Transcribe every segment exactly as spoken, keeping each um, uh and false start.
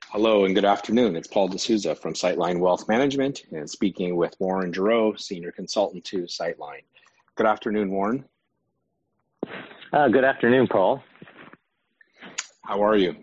Hello and good afternoon. It's Paul D'Souza from Sightline Wealth Management and speaking with Warren Giroux, Senior Consultant to Sightline. Good afternoon, Warren. Uh, good afternoon, Paul. How are you?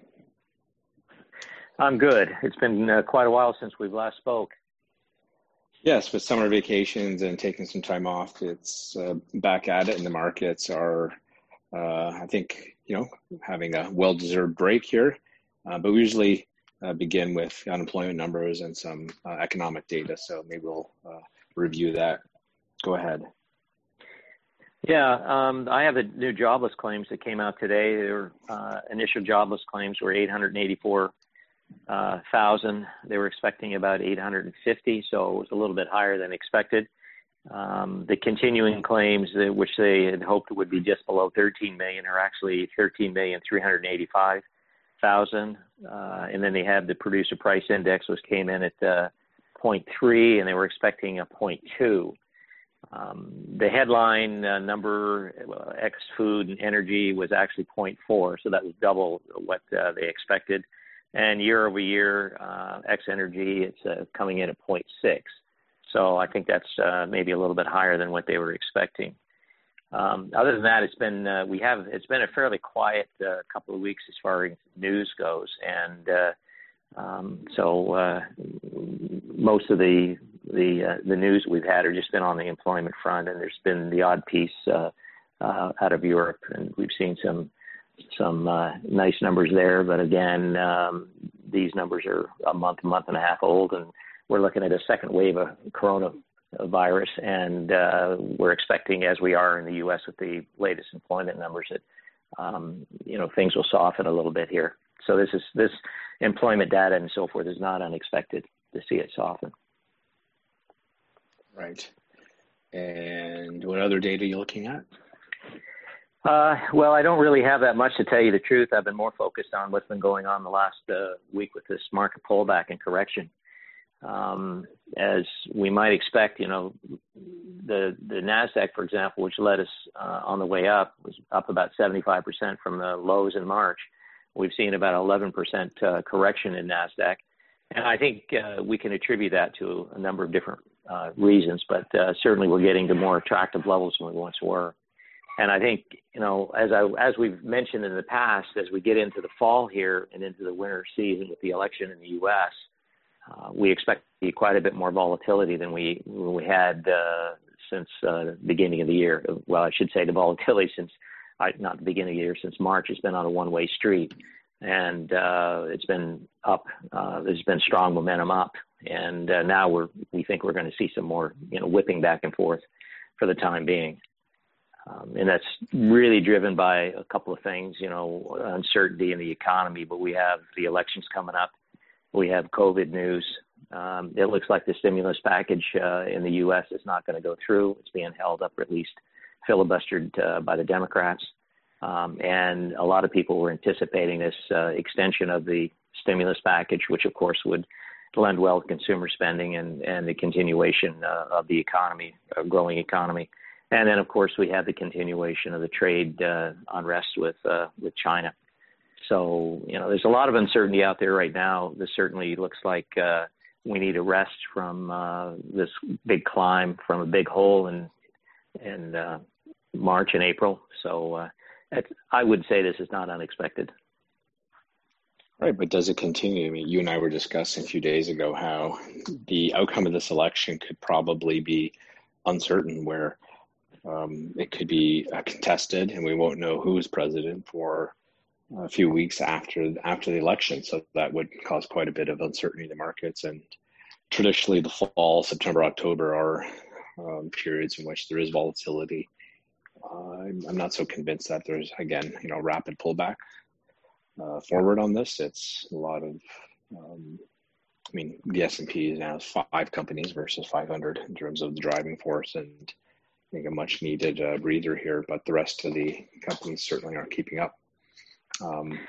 I'm good. It's been uh, quite a while since we've last spoke. Yes, with summer vacations and taking some time off, it's uh, back at it, and the markets are, uh, I think, you know, having a well-deserved break here. Uh, but we usually uh, begin with unemployment numbers and some uh, economic data, so maybe we'll uh, review that. Go ahead. Yeah, um, I have the new jobless claims that came out today. Their uh, initial jobless claims were eight hundred eighty-four thousand. Uh, they were expecting about eight hundred fifty, so it was a little bit higher than expected. Um, the continuing claims, that, which they had hoped would be just below thirteen million, are actually thirteen million three hundred eighty-five thousand. Uh, and then they had the producer price index, which came in at uh, zero point three, and they were expecting a zero point two. Um, the headline uh, number, uh, ex food and energy, was actually zero point four, so that was double what uh, they expected. And year over year, uh, ex energy, it's uh, coming in at zero point six. So I think that's uh, maybe a little bit higher than what they were expecting. Um, other than that, it's been uh, we have it's been a fairly quiet uh, couple of weeks as far as news goes, and uh, um, so uh, most of the the uh, the news we've had are just been on the employment front, and there's been the odd piece uh, uh, out of Europe, and we've seen some some uh, nice numbers there. But again, um, these numbers are a month, month and a half old, and we're looking at a second wave of coronavirus, and uh, we're expecting, as we are in the U S with the latest employment numbers, that um, you know things will soften a little bit here. So this is this employment data and so forth is not unexpected to see it soften. Right. And what other data are you looking at? Uh, well, I don't really have that much, to tell you the truth. I've been more focused on what's been going on the last uh, week with this market pullback and correction. Um, as we might expect, you know, the the NASDAQ, for example, which led us uh, on the way up, was up about seventy-five percent from the lows in March. We've seen about eleven percent uh, correction in NASDAQ. And I think uh, we can attribute that to a number of different uh, reasons, but uh, certainly we're getting to more attractive levels than we once were. And I think, you know, as I as we've mentioned in the past, as we get into the fall here and into the winter season with the election in the U S, uh, we expect to see quite a bit more volatility than we we had uh, since uh, the beginning of the year. Well, I should say the volatility since, uh, not the beginning of the year, since March has been on a one-way street. And uh, it's been up. Uh, there's been strong momentum up, and uh, now we're we think we're going to see some more, you know, whipping back and forth for the time being, um, and that's really driven by a couple of things. You know, uncertainty in the economy, but we have the elections coming up. We have COVID news. Um, it looks like the stimulus package uh, in the U S is not going to go through. It's being held up, or at least filibustered uh, by the Democrats. Um, and a lot of people were anticipating this uh, extension of the stimulus package, which of course would lend well to consumer spending and, and the continuation uh, of the economy, a growing economy. And then of course we have the continuation of the trade uh, unrest with uh, with China. So, you know, there's a lot of uncertainty out there right now. This certainly looks like uh, we need a rest from uh, this big climb from a big hole in, in uh, March and April. So, uh, I would say this is not unexpected. Right, but does it continue? I mean, you and I were discussing a few days ago how the outcome of this election could probably be uncertain, where um, it could be uh, contested and we won't know who's president for a few weeks after after the election. So that would cause quite a bit of uncertainty in the markets. And traditionally the fall, September, October are um, periods in which there is volatility. Uh, I'm, I'm not so convinced that there's, again, you know, rapid pullback uh, forward on this. It's a lot of, um, I mean, the S and P now has five companies versus five hundred in terms of the driving force, and I think a much needed uh, breather here, but the rest of the companies certainly aren't keeping up. Um,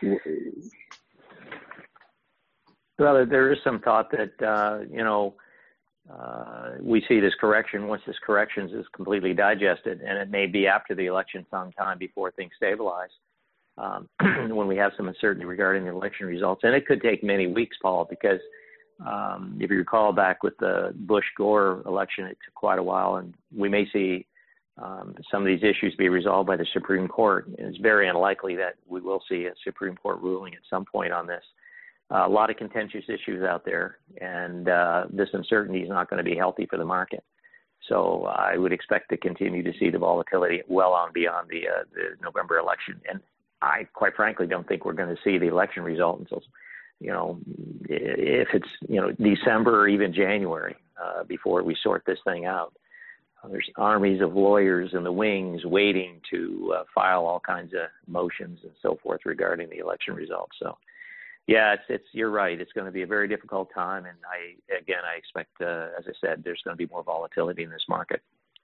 well, there is some thought that, uh, you know, Uh, we see this correction, once this correction is completely digested, and it may be after the election sometime before things stabilize. um, when we have some uncertainty regarding the election results. And it could take many weeks, Paul, because um, if you recall back with the Bush-Gore election, it took quite a while, and we may see um, some of these issues be resolved by the Supreme Court. And it's very unlikely that we will see a Supreme Court ruling at some point on this. Uh, a lot of contentious issues out there, and uh, this uncertainty is not going to be healthy for the market. So I would expect to continue to see the volatility well on beyond the, uh, the November election. And I, quite frankly, don't think we're going to see the election result until, you know, if it's, you know, December or even January uh, before we sort this thing out. Uh, there's armies of lawyers in the wings waiting to uh, file all kinds of motions and so forth regarding the election results. So, yeah, it's, it's you're right. It's going to be a very difficult time. And I, again, I expect, uh, as I said, there's going to be more volatility in this market.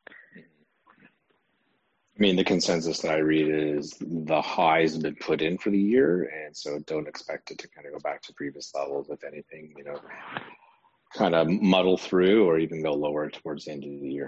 I mean, the consensus that I read is the highs have been put in for the year, and so don't expect it to kind of go back to previous levels. If anything, you know, kind of muddle through or even go lower towards the end of the year.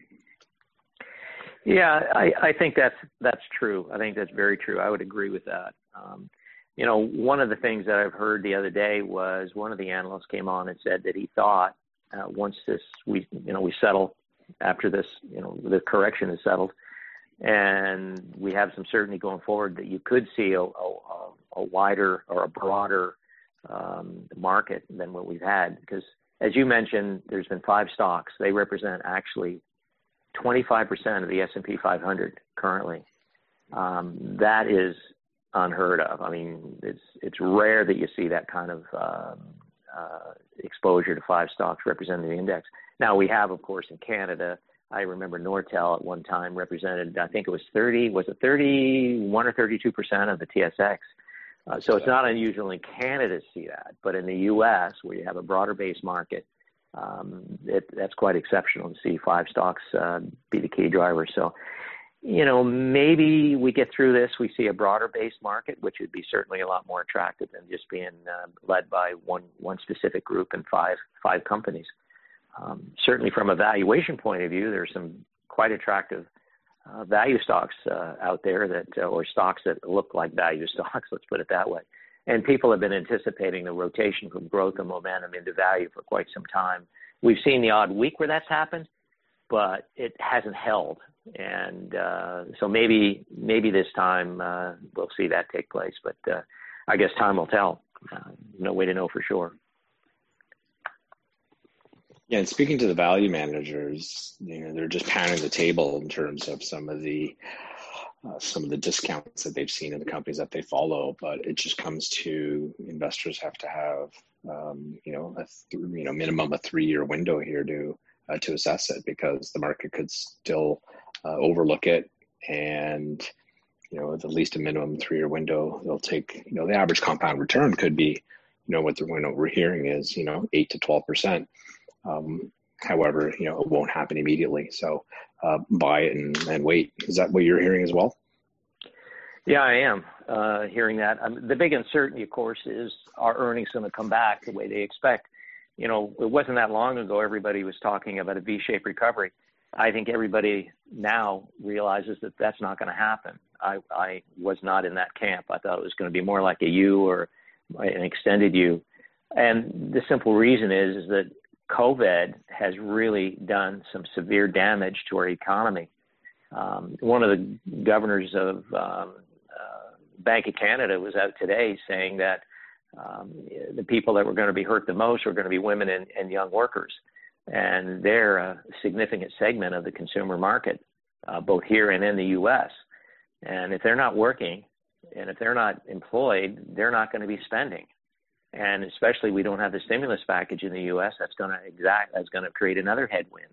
Yeah, I, I think that's that's true. I think that's very true. I would agree with that. Um, you know, one of the things that I've heard the other day was one of the analysts came on and said that he thought uh, once this we you know we settle after this you know the correction is settled, and we have some certainty going forward, that you could see a, a, a wider or a broader um, market than what we've had. Because, as you mentioned, there's been five stocks. They represent actually twenty-five percent of the S and P five hundred currently. Um, that is unheard of. I mean, it's it's rare that you see that kind of um, uh, exposure to five stocks representing the index. Now, we have, of course, in Canada, I remember Nortel at one time represented, I think it was thirty, was it thirty-one or thirty-two percent of the T S X? Uh, so it's not unusual in Canada to see that, but in the U S, where you have a broader base market, um, it, that's quite exceptional to see five stocks uh, be the key driver. So, you know, maybe we get through this, we see a broader base market, which would be certainly a lot more attractive than just being uh, led by one one specific group and five five companies. Um, certainly from a valuation point of view, there's some quite attractive uh, value stocks uh, out there that, uh, or stocks that look like value stocks, let's put it that way. And people have been anticipating the rotation from growth and momentum into value for quite some time. We've seen the odd week where that's happened, but it hasn't held. And uh, so maybe maybe this time uh, we'll see that take place. But uh, I guess time will tell. Uh, no way to know for sure. Yeah, and speaking to the value managers, you know, they're just pounding the table in terms of some of the uh, some of the discounts that they've seen in the companies that they follow. But it just comes to investors have to have um, you know a th- you know minimum a three year window here to uh, to assess it, because the market could still uh, overlook it, and you know with at least a minimum three year window, they'll take you know the average compound return could be you know what the what we're hearing is you know eight to twelve percent. Um, however, you know, it won't happen immediately. So uh, buy it and, and wait. Is that what you're hearing as well? Yeah, I am uh, hearing that. Um, the big uncertainty, of course, is are earnings going to come back the way they expect? You know, it wasn't that long ago everybody was talking about a V-shaped recovery. I think everybody now realizes that that's not going to happen. I, I was not in that camp. I thought it was going to be more like a U or an extended U. And the simple reason is, is that COVID has really done some severe damage to our economy. Um, one of the governors of um, uh, Bank of Canada was out today saying that um, the people that were going to be hurt the most were going to be women and, and young workers. And they're a significant segment of the consumer market, uh, both here and in the U S. And if they're not working and if they're not employed, they're not going to be spending. And especially we don't have the stimulus package in the U S. That's going to exact that's going to create another headwind.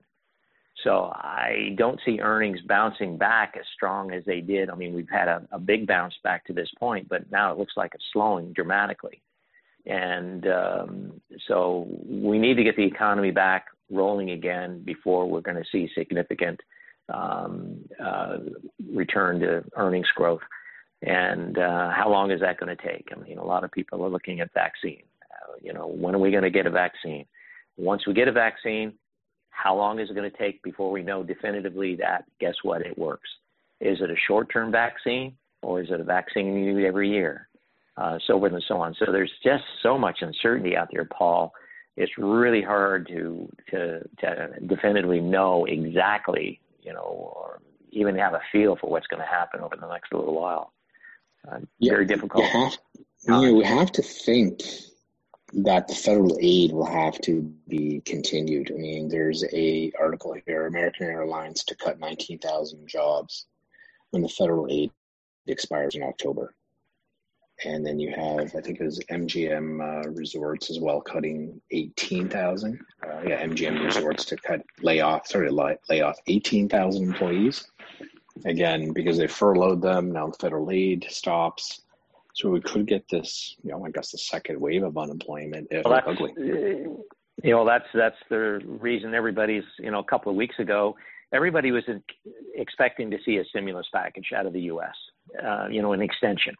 So I don't see earnings bouncing back as strong as they did. I mean, we've had a, a big bounce back to this point, but now it looks like it's slowing dramatically. And um, so we need to get the economy back rolling again before we're going to see significant um, uh, return to earnings growth. And uh, how long is that going to take? I mean, a lot of people are looking at vaccine. Uh, you know, when are we going to get a vaccine? Once we get a vaccine, how long is it going to take before we know definitively that, guess what, it works? Is it a short-term vaccine, or is it a vaccine you need every year? Uh, so forth and so on. So there's just so much uncertainty out there, Paul. It's really hard to to, to definitively know exactly, you know, or even have a feel for what's going to happen over the next little while. Uh, yeah, very difficult. You have, you know, we have to think that the federal aid will have to be continued. I mean, there's a article here, American Airlines to cut nineteen thousand jobs when the federal aid expires in October. And then you have, I think it was M G M uh, Resorts as well, cutting eighteen thousand. Uh, yeah, M G M Resorts to cut, lay off, sorry, lay, lay off eighteen thousand employees. Again, because they furloughed them, now the federal aid stops. So we could get this, you know, I guess the second wave of unemployment if well, it's ugly. You know, that's that's the reason everybody's, you know, a couple of weeks ago, everybody was expecting to see a stimulus package out of the U S, uh, you know, an extension.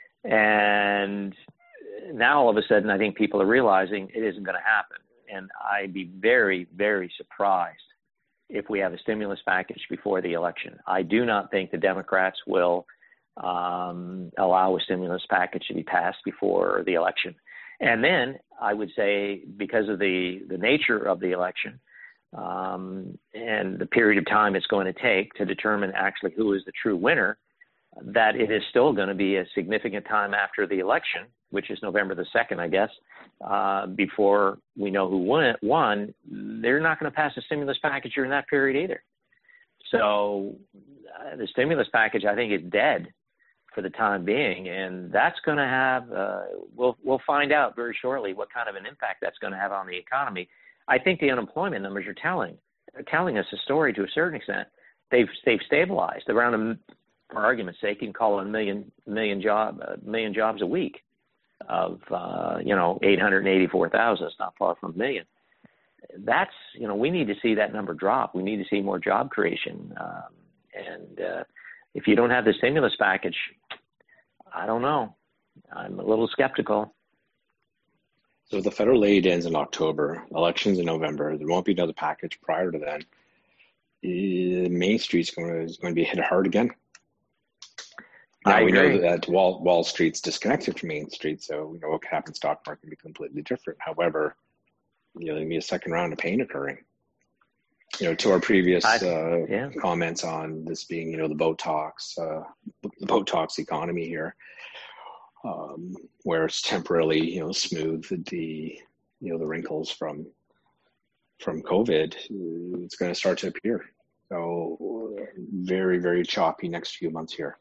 And now all of a sudden, I think people are realizing it isn't going to happen. And I'd be very, very surprised if we have a stimulus package before the election. I do not think the Democrats will um, allow a stimulus package to be passed before the election. And then I would say, because of the, the nature of the election um, and the period of time it's going to take to determine actually who is the true winner, that it is still going to be a significant time after the election, which is November the second, I guess, uh, before we know who won, won. They're not going to pass a stimulus package during that period either. So uh, the stimulus package, I think, is dead for the time being, and that's going to have, uh, we'll, we'll find out very shortly what kind of an impact that's going to have on the economy. I think the unemployment numbers are telling, are telling us a story to a certain extent. They've, they've stabilized around a, for argument's sake, you can call it a million million job a million jobs a week of uh, you know eight hundred eighty-four thousand. It's not far from a million. That's you know we need to see that number drop. We need to see more job creation. Um, and uh, if you don't have the stimulus package, I don't know. I'm a little skeptical. So the federal aid ends in October. Elections in November. There won't be another package prior to then. Uh, Main Street's going to, is going to be hit hard again. Now I we agree. know that Wall Wall Street's disconnected from Main Street, so you know what could happen in the stock market can be completely different. However, you know, there'll be a second round of pain occurring. You know, to our previous I, uh, yeah. comments on this being, you know, the Botox, uh, the Botox economy here, um, where it's temporarily, you know, smoothed the, you know, the wrinkles from from COVID. It's going to start to appear. So very, very choppy next few months here.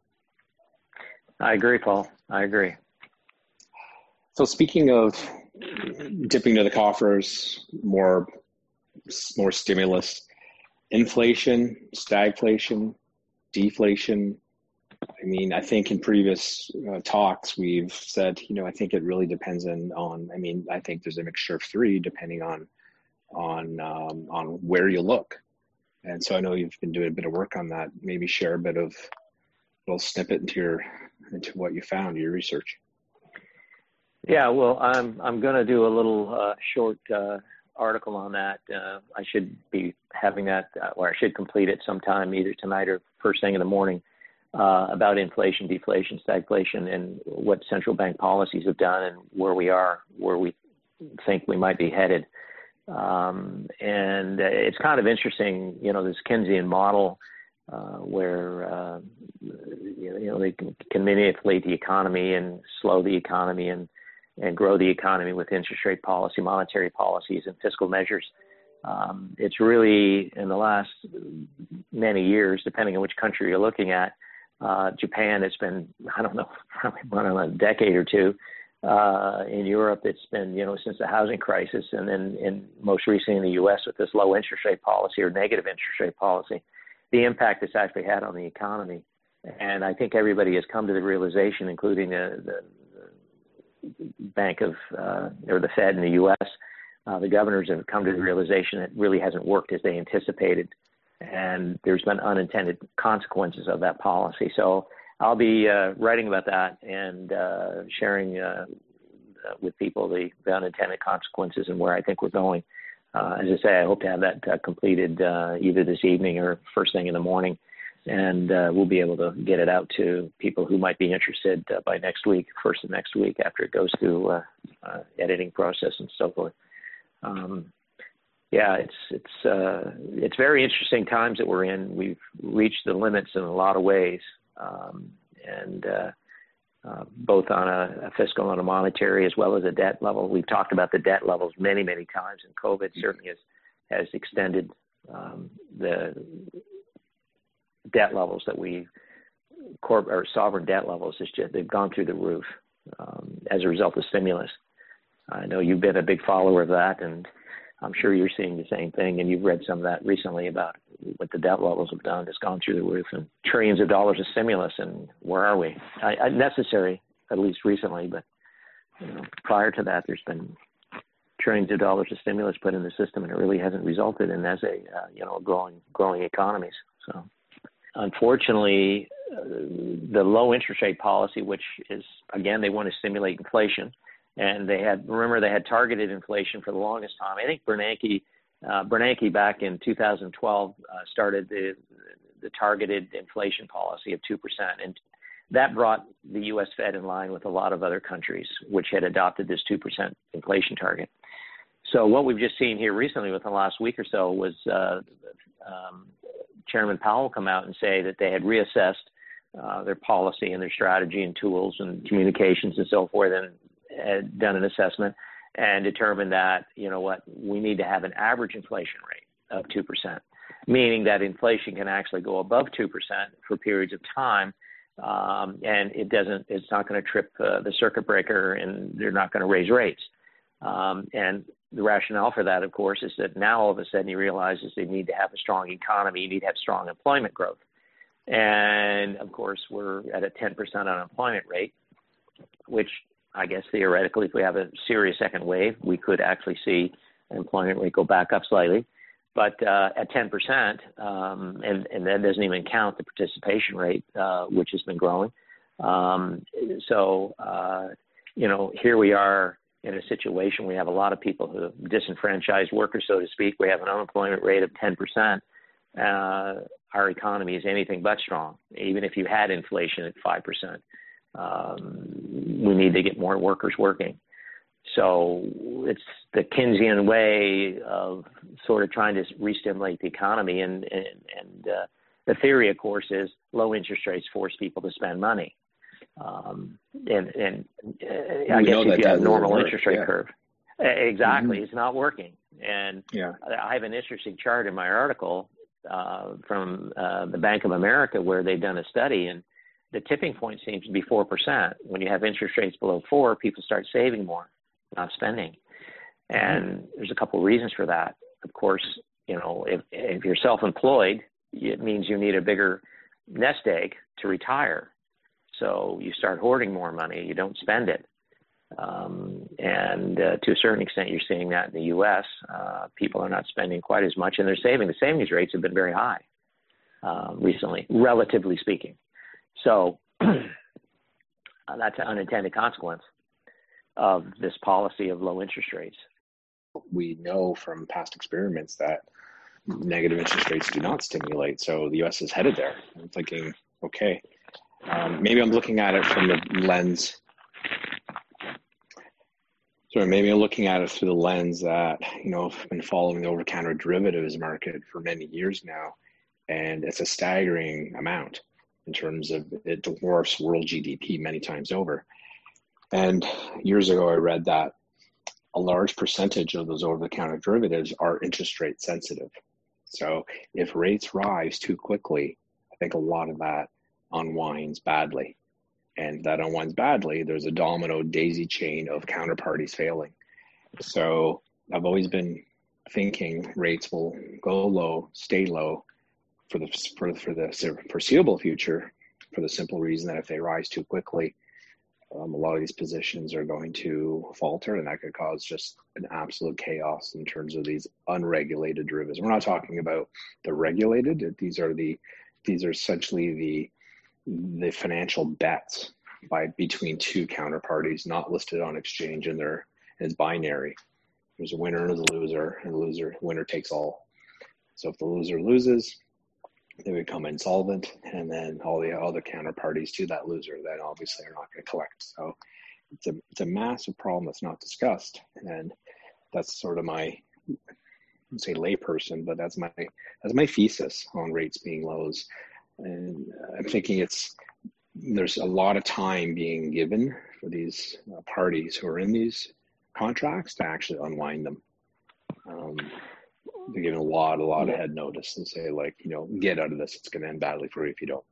I agree, Paul. I agree. So speaking of dipping to the coffers, more more stimulus, inflation, stagflation, deflation. I mean, I think in previous uh, talks we've said, you know, I think it really depends on, on. I mean, I think there's a mixture of three depending on on um, on where you look. And so I know you've been doing a bit of work on that. Maybe share a bit of a little snippet into your into what you found, your research. Yeah, well, I'm I'm going to do a little uh, short uh, article on that. Uh, I should be having that, uh, or I should complete it sometime either tonight or first thing in the morning, uh, about inflation, deflation, stagflation, and what central bank policies have done and where we are, where we think we might be headed. Um, and uh, it's kind of interesting, you know, this Keynesian model uh, where, uh, you know, they can, can manipulate the economy and slow the economy and, and grow the economy with interest rate policy, monetary policies, and fiscal measures. Um, it's really, in the last many years, depending on which country you're looking at, uh, Japan, it's been, I don't know, probably I don't know, a decade or two. Uh, in Europe, it's been, you know, since the housing crisis, and then in most recently in the U S with this low interest rate policy or negative interest rate policy, the impact it's actually had on the economy. And I think everybody has come to the realization, including the, the, the Bank of, uh, or the Fed in the U S, uh, the governors have come to the realization that it really hasn't worked as they anticipated. And there's been unintended consequences of that policy. So I'll be uh, writing about that and uh, sharing uh, with people the, the unintended consequences and where I think we're going. Uh, as I say, I hope to have that uh, completed uh, either this evening or first thing in the morning. and uh, we'll be able to get it out to people who might be interested uh, by next week, first of next week, after it goes through uh, uh, editing process and so forth. Um, yeah, it's it's uh, it's very interesting times that we're in. We've reached the limits in a lot of ways, um, and uh, uh, both on a, a fiscal and a monetary, as well as a debt level. We've talked about the debt levels many, many times, and COVID certainly has has extended um, the debt levels that we corp or sovereign debt levels. Is just they've gone through the roof um, as a result of stimulus. I know you've been a big follower of that, and I'm sure you're seeing the same thing, and you've read some of that recently about what the debt levels have done. It's gone through the roof, and trillions of dollars of stimulus, and where are we? I, I, necessary, at least recently, but you know, prior to that, there's been trillions of dollars of stimulus put in the system, and it really hasn't resulted in as a uh, you know growing growing economies. So, unfortunately, uh, the low interest rate policy, which is again they want to stimulate inflation. And they had, remember, they had targeted inflation for the longest time. I think Bernanke, uh, Bernanke back in two thousand twelve uh, started the the targeted inflation policy of two percent. And that brought the U S Fed in line with a lot of other countries, which had adopted this two percent inflation target. So what we've just seen here recently within the last week or so was uh, um, Chairman Powell come out and say that they had reassessed uh, their policy and their strategy and tools and communications and so forth, and had done an assessment and determined that, you know what, we need to have an average inflation rate of two percent, meaning that inflation can actually go above two percent for periods of time. Um, and it doesn't, it's not going to trip uh, the circuit breaker, and they're not going to raise rates. Um, and the rationale for that, of course, is that now all of a sudden you realize is they need to have a strong economy, you need to have strong employment growth. And of course, we're at a ten percent unemployment rate, which I guess theoretically, if we have a serious second wave, we could actually see employment rate go back up slightly. But uh, at ten percent, um, and, and that doesn't even count the participation rate, uh, which has been growing. Um, so, uh, you know, here we are in a situation, we have a lot of people who are disenfranchised workers, so to speak. We have an unemployment rate of ten percent. Uh, our economy is anything but strong, even if you had inflation at five percent. Um, we need to get more workers working. So it's the Keynesian way of sort of trying to re-stimulate the economy. And, and, and uh, the theory, of course, is low interest rates force people to spend money. Um, and and uh, I guess if you have a normal work, interest rate yeah. curve. Exactly. Mm-hmm. It's not working. And yeah. I have an interesting chart in my article uh, from uh, the Bank of America where they've done a study, and the tipping point seems to be four percent. When you have interest rates below four, people start saving more, not spending. And mm-hmm. there's a couple of reasons for that. Of course, you know, if, if you're self-employed, it means you need a bigger nest egg to retire. So you start hoarding more money. You don't spend it. Um, and uh, to a certain extent, you're seeing that in the U S. Uh, people are not spending quite as much, and they're saving. The savings rates have been very high uh, recently, relatively speaking. So uh, that's an unintended consequence of this policy of low interest rates. We know from past experiments that negative interest rates do not stimulate. So the U S is headed there. I'm thinking, okay, um, maybe I'm looking at it from the lens. Sorry, maybe I'm looking at it through the lens that, you know, I've been following the over-the-counter derivatives market for many years now, and it's a staggering amount in terms of it dwarfs world G D P many times over. And years ago, I read that a large percentage of those over-the-counter derivatives are interest rate sensitive. So if rates rise too quickly, I think a lot of that unwinds badly. And if that unwinds badly, there's a domino daisy chain of counterparties failing. So I've always been thinking rates will go low, stay low for the for, for the foreseeable future, for the simple reason that if they rise too quickly, um, a lot of these positions are going to falter, and that could cause just an absolute chaos in terms of these unregulated derivatives. We're not talking about the regulated. These are the these are essentially the the financial bets by between two counterparties not listed on exchange, and they're it's binary. There's a winner and a loser, and the loser winner takes all. So if the loser loses, they become insolvent, and then all the other counterparties to that loser then obviously are not going to collect. So it's a it's a massive problem that's not discussed, and that's sort of my, I wouldn't say layperson, but that's my that's my thesis on rates being lows. And I'm thinking it's there's a lot of time being given for these uh, parties who are in these contracts to actually unwind them. Um, they're giving a lot, a lot of head notice and say, like, you know, get out of this. It's going to end badly for you if you don't.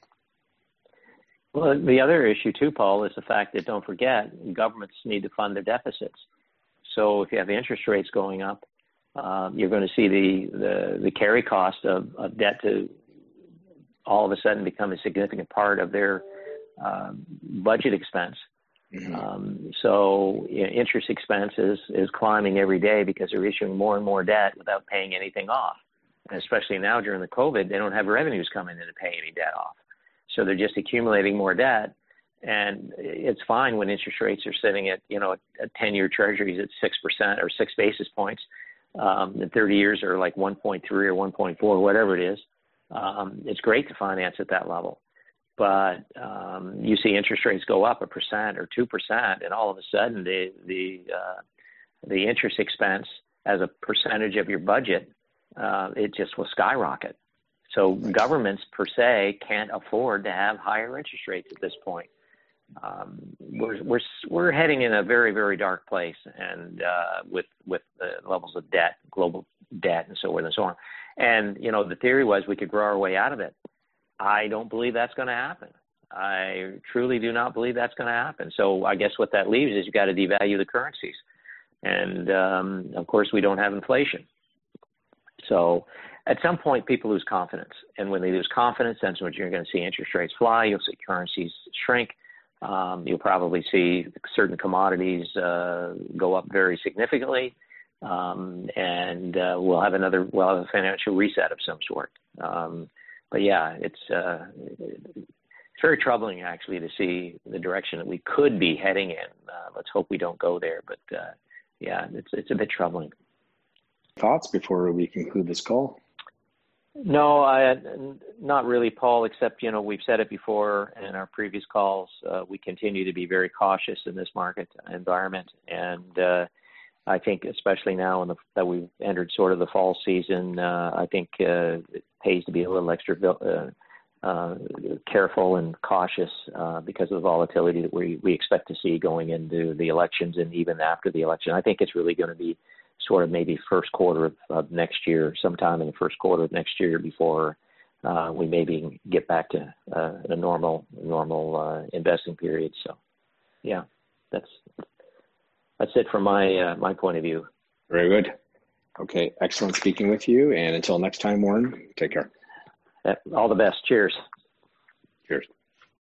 Well, the other issue too, Paul, is the fact that, don't forget, governments need to fund their deficits. So if you have interest rates going up, uh, you're going to see the, the, the carry cost of, of debt to all of a sudden become a significant part of their uh, budget expense. Mm-hmm. Um, so you know, interest expense is, is climbing every day because they're issuing more and more debt without paying anything off. And especially now during the COVID, they don't have revenues coming in to pay any debt off. So they're just accumulating more debt. And it's fine when interest rates are sitting at, you know, a ten-year treasuries at six percent or six basis points. Um, and thirty years are like one point three or one point four, whatever it is. Um, it's great to finance at that level. But um, you see interest rates go up a percent or two percent, and all of a sudden the the uh, the interest expense as a percentage of your budget, uh, it just will skyrocket. So governments per se can't afford to have higher interest rates at this point. Um, we're we're we're heading in a very very dark place, and uh, with with the levels of debt, global debt, and so forth and so on. And you know, the theory was we could grow our way out of it. I don't believe that's going to happen. I truly do not believe that's going to happen. So I guess what that leaves is you've got to devalue the currencies, and um, of course we don't have inflation. So at some point, people lose confidence, and when they lose confidence, that's when you're going to see interest rates fly. You'll see currencies shrink. Um, you'll probably see certain commodities uh, go up very significantly, um, and uh, we'll have another, we'll have a financial reset of some sort. Um, but yeah, it's uh, it's very troubling actually to see the direction that we could be heading in. Uh, let's hope we don't go there, but uh, yeah, it's it's a bit troubling. Thoughts before we conclude this call? No, I, not really, Paul, except, you know, we've said it before in our previous calls. Uh, we continue to be very cautious in this market environment. And uh, I think especially now in the, that we've entered sort of the fall season, uh, I think uh, it pays to be a little extra uh, uh, careful and cautious uh, because of the volatility that we, we expect to see going into the elections and even after the election. I think it's really going to be sort of maybe first quarter of, of next year, sometime in the first quarter of next year before uh, we maybe get back to uh, a normal normal uh, investing period. So, yeah, that's that's it from my uh, my point of view. Very good. Okay, excellent speaking with you. And until next time, Warren, take care. All the best. Cheers. Cheers.